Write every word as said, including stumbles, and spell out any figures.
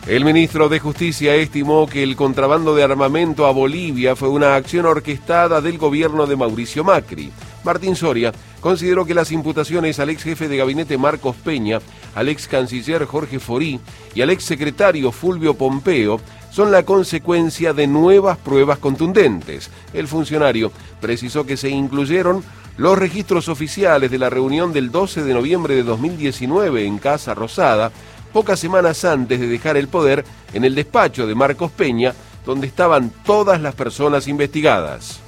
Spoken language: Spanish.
El ministro de Justicia estimó que el contrabando de armamento a Bolivia fue una acción orquestada del gobierno de Mauricio Macri. Martín Soria consideró que las imputaciones al ex jefe de gabinete Marcos Peña, al ex canciller Jorge Forí y al ex secretario Fulvio Pompeo son la consecuencia de nuevas pruebas contundentes. El funcionario precisó que se incluyeron los registros oficiales de la reunión del doce de noviembre de dos mil diecinueve en Casa Rosada, pocas semanas antes de dejar el poder, en el despacho de Marcos Peña, donde estaban todas las personas investigadas.